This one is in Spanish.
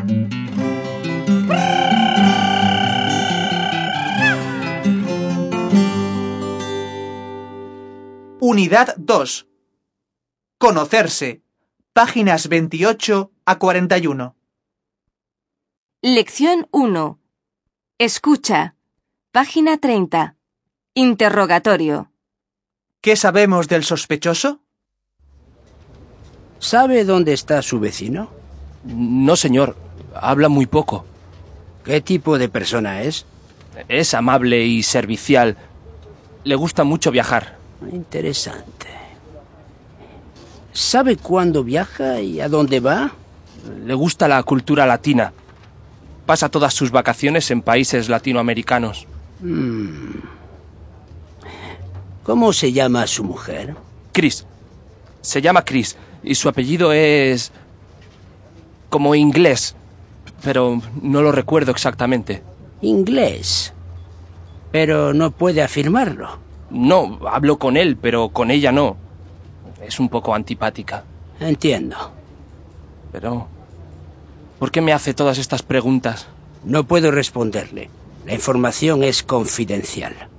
Unidad 2. Conocerse. Páginas 28 a 41. Lección 1. Escucha. Página 30. Interrogatorio. ¿Qué sabemos del sospechoso? ¿Sabe dónde está su vecino? No, señor. Habla muy poco. ¿Qué tipo de persona es? Es amable y servicial. Le gusta mucho viajar. Interesante. ¿Sabe cuándo viaja y a dónde va? Le gusta la cultura latina. Pasa todas sus vacaciones en países latinoamericanos. ¿Cómo se llama su mujer? Chris. Se llama Chris y su apellido es... como inglés, pero no lo recuerdo exactamente. Inglés. Pero no puede afirmarlo. No, hablo con él, pero con ella no. Es un poco antipática. Entiendo. Pero... ¿por qué me hace todas estas preguntas? No puedo responderle. La información es confidencial.